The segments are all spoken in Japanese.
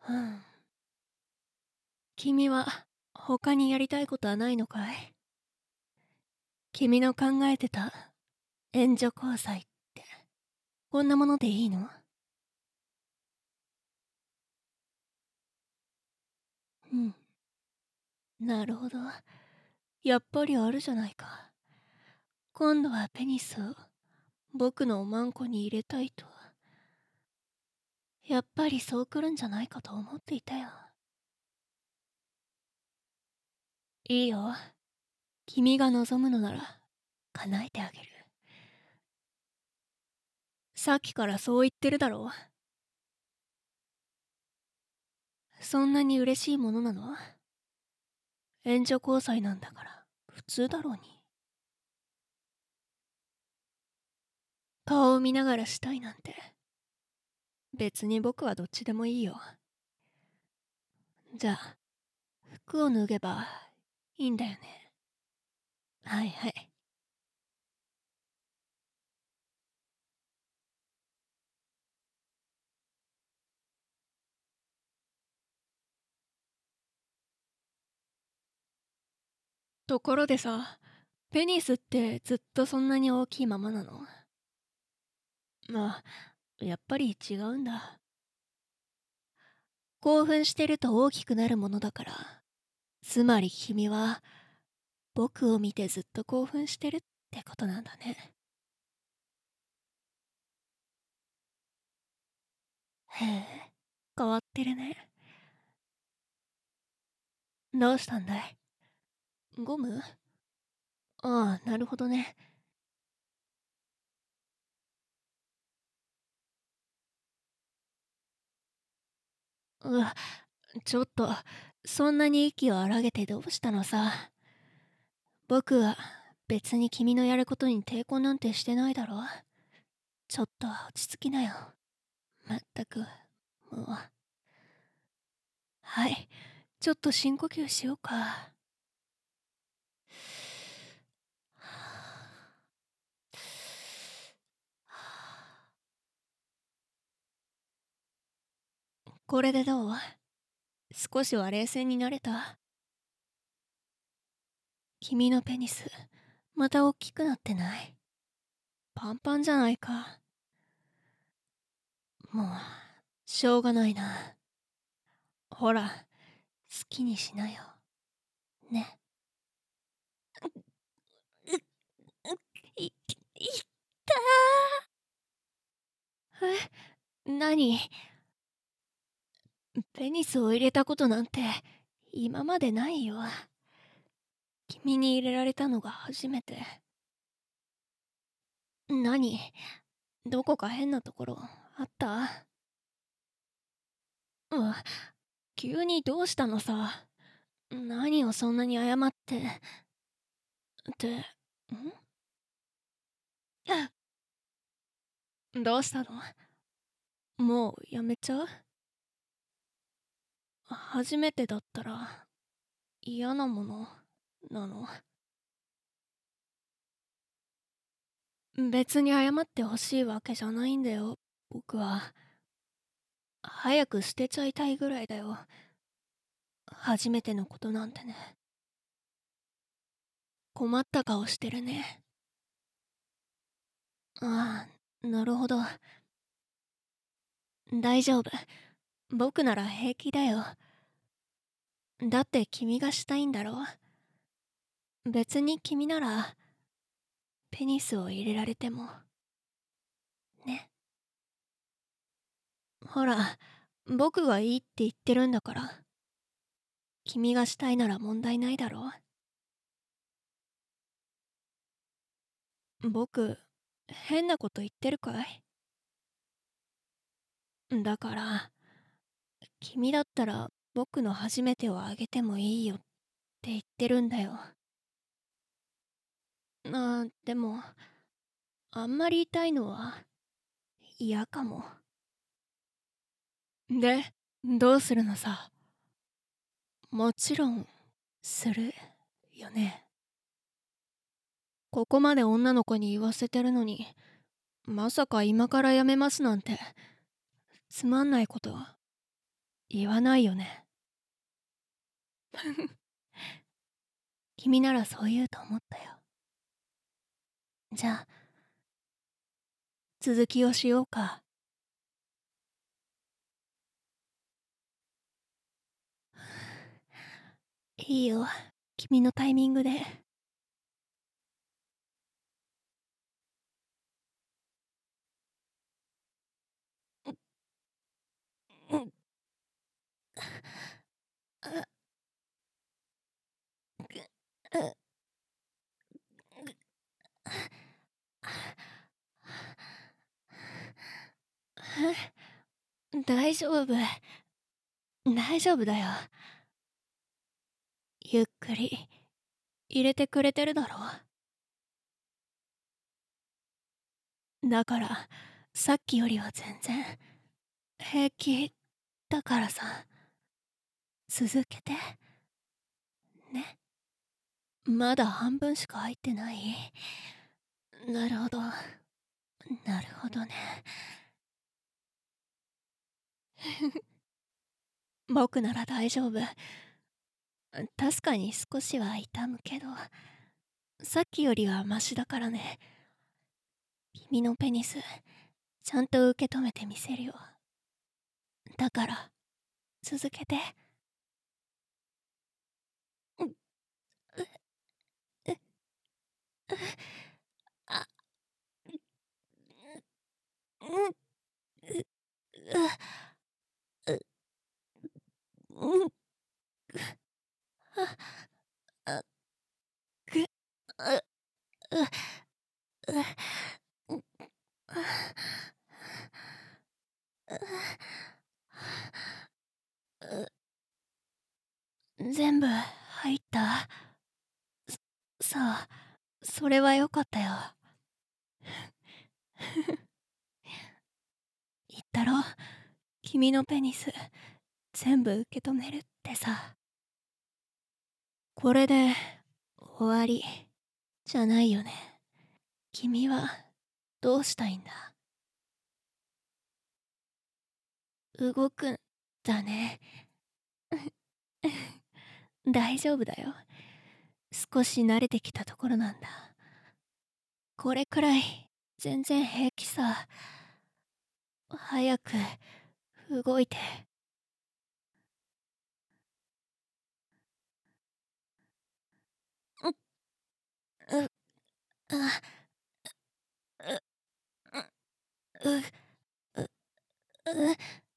うん。君は他にやりたいことはないのかい？君の考えてた援助交際ってこんなものでいいの？うん。なるほど。やっぱりあるじゃないか。今度はペニスを僕のおまんこに入れたいと。やっぱりそう来るんじゃないかと思っていたよ。いいよ。君が望むのなら叶えてあげる。さっきからそう言ってるだろう。そんなに嬉しいものなの？援助交際なんだから普通だろうに。顔を見ながらしたいなんて別に僕はどっちでもいいよ。じゃあ服を脱げばいいんだよね？はいはい。ところでさ、ペニスってずっとそんなに大きいままなの？まあ、やっぱり違うんだ。興奮してると大きくなるものだから。つまり君は僕を見てずっと興奮してるってことなんだね。へえ、変わってるね。どうしたんだい？ゴム？ああ、なるほどね。うわ、ちょっと、そんなに息を荒げてどうしたのさ。僕は別に君のやることに抵抗なんてしてないだろ。ちょっと落ち着きなよ。まったく、もう。はい、ちょっと深呼吸しようか。これでどう？少しは冷静になれた？君のペニス、また大きくなってない？パンパンじゃないか。もう、しょうがないな。ほら、好きにしなよ。ね。い、いったー。何？ペニスを入れたことなんて今までないよ。君に入れられたのが初めて。何？どこか変なところあった？うん、急にどうしたのさ。何をそんなに謝って。どうしたの？もうやめちゃう？初めてだったら嫌なものなの？別に謝ってほしいわけじゃないんだよ、僕は。早く捨てちゃいたいぐらいだよ。初めてのことなんてね。困った顔してるね。ああ、なるほど。大丈夫。僕なら平気だよ。だって君がしたいんだろ？別に君ならペニスを入れられても。ね。ほら、僕がいいって言ってるんだから。君がしたいなら問題ないだろ？僕、変なこと言ってるかい？だから、君だったら僕の初めてをあげてもいいよって言ってるんだよ。でも、あんまり痛いのは嫌かも。で、どうするのさ？もちろん、するよね。ここまで女の子に言わせてるのに、まさか今からやめますなんて、つまんないこと。 言わないよね。君ならそう言うと思ったよ。じゃあ、続きをしようか。いいよ、君のタイミングで。うん、あ、う、大丈夫、大丈夫だよ。ゆっくり入れてくれてるだろ。だから、さっきよりは全然平気だからさ、続けて。ね。まだ半分しか入ってない。なるほど。なるほどね。僕なら大丈夫。確かに少しは痛むけど、さっきよりはマシだからね。君のペニス、ちゃんと受け止めてみせるよ。だから、続けて。う、う、う、あ、う、う、う、う、う、あ、く、う、う、う、全部入った。さあ、それはよかったよ。言ったろ、君のペニス全部受け止めるってさ。これで終わりじゃないよね。君はどうしたいんだ？動くんだね。大丈夫だよ。少し慣れてきたところなんだ。これくらい全然平気さ。早く動いて。う、う、あ、う、う、う、う、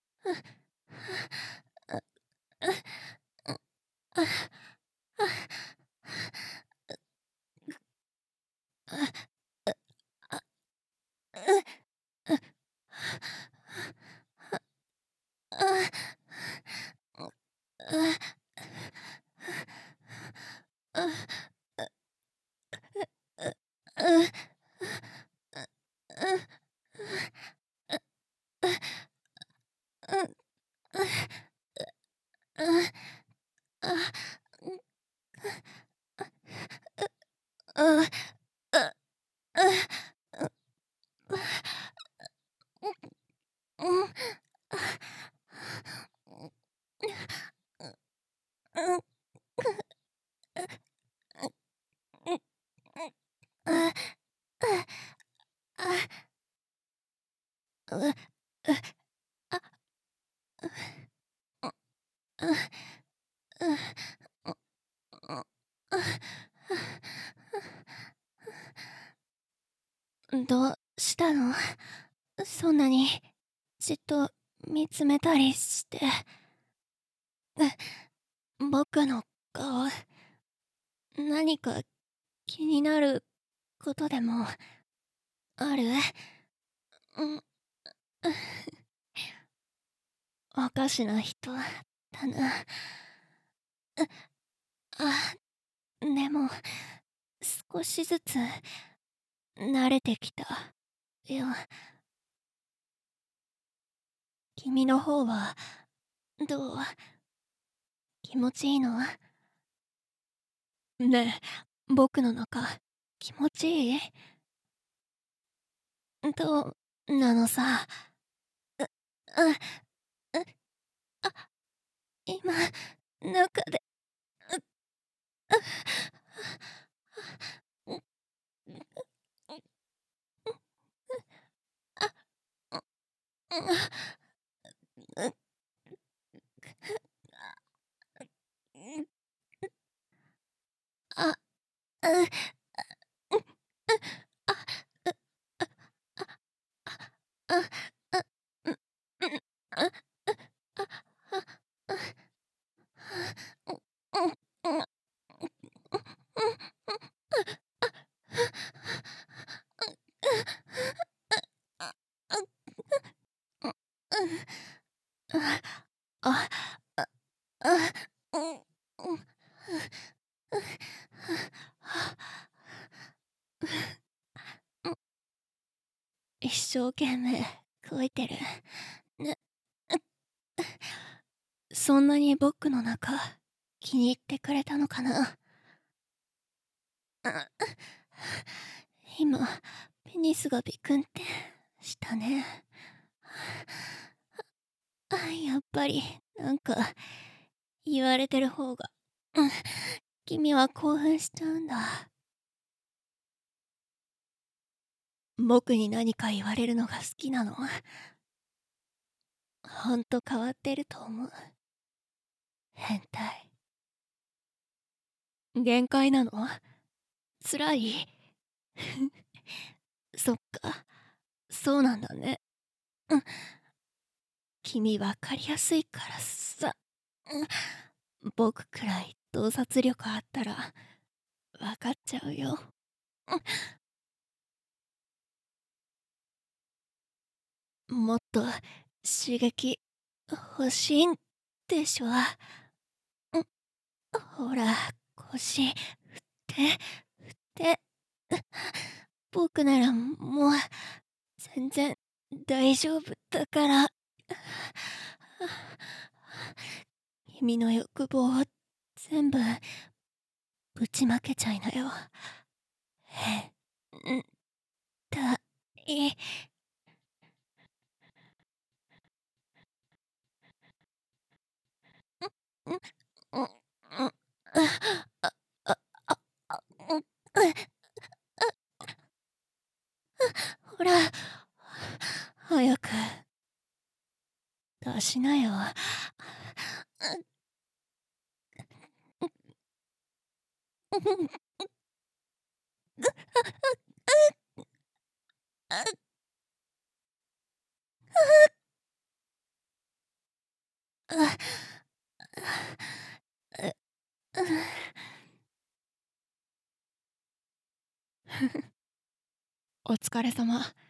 どうしたの？そんなにじっと見つめたりして。僕の顔、何か気になることでもある？うん、おかしな人だな。あ、でも少しずつ慣れてきたよ。君の方はどう？気持ちいいの？ねえ、僕の中気持ちいい？どうなのさ。う、う、う、 今、中で、う、う、う、う、あ、う、う、あ、あ、あ、う、あ、一生懸命動いてる。ね、そんなに僕の中気に入ってくれたのかな。今ペニスがビクンってしたね。やっぱりなんか言われてる方が、君は興奮しちゃうんだ。僕に何か言われるのが好きなの。ほんと変わってると思う。変態。限界なの？辛い？そっか、そうなんだね。君わかりやすいからさ。僕くらい洞察力あったらわかっちゃうよ。もっと刺激欲しいんでしょ。ほら、腰振って僕ならもう全然大丈夫だから。君の欲望を全部ぶちまけちゃいなよ。変態。うん、うん、うん、あ、あ、あ、あ、うん、ほら、早く出しなよ。お疲れ様。